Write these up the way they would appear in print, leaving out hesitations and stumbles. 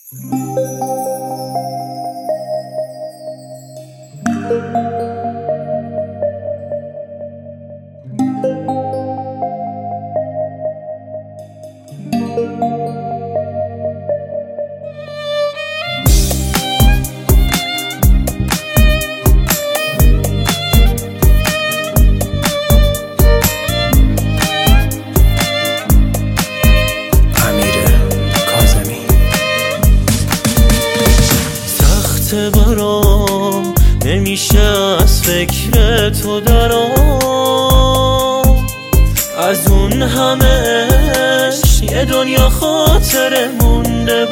برام نمیشه از فکر تو درام، از اون همهش یه دنیا خاطره مونده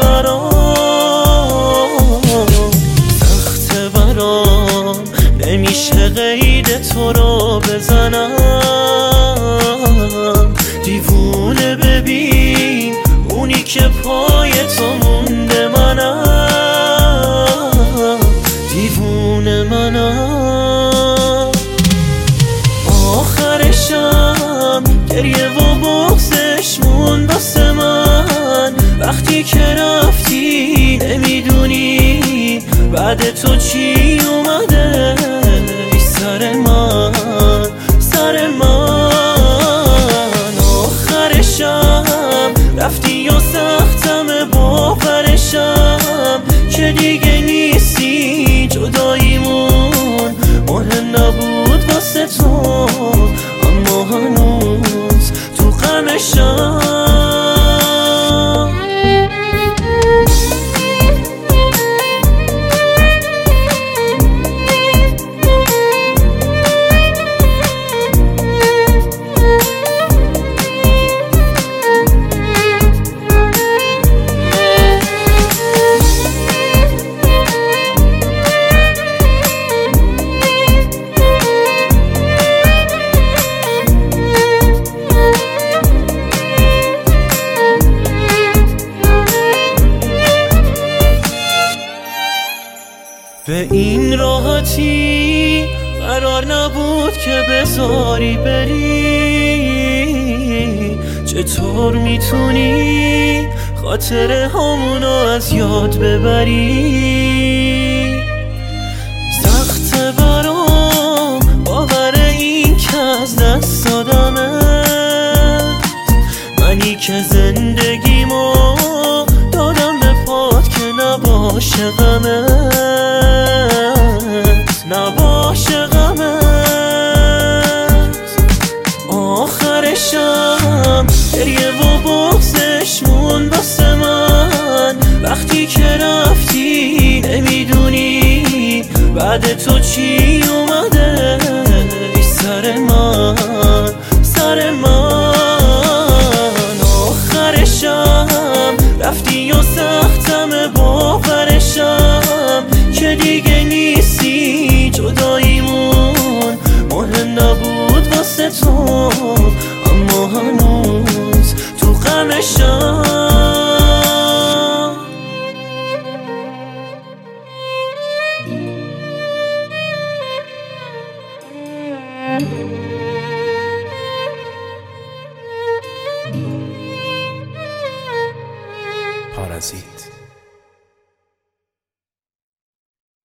برام. سخته برام نمیشه قید تو رو بزنم، دیوونه ببین اونی که پای تو مونده منم، دیوونه منم. آخرشم گریه و بغضش موند واسه من، وقتی که رفتی نمیدونی بعد تو چی اومده سر من، سر من. آخرشم رفتی و سختم باورشم که دیگه نیستی، جداییمون مهم نبود واسه تو، اما هنوز تو غمشم. به این راحتی قرار نبود که بذاری بری، چطور میتونی خاطره همونو از یاد ببری؟ سخته برام باور این که از دست دادمت، منی که زندگیمو دادم به پات که نباشه غمت، نباشه غمت. آخرشم گریه و بغضش موند واسه من، وقتی که رفتی نمیدونی بعد تو چی اومده سر من، سر من. آخرشم رفتی و سختم باورشم که دیگه نیستی، جداییمون مهم نبود واسه تو، اما هنوز تو غمشم.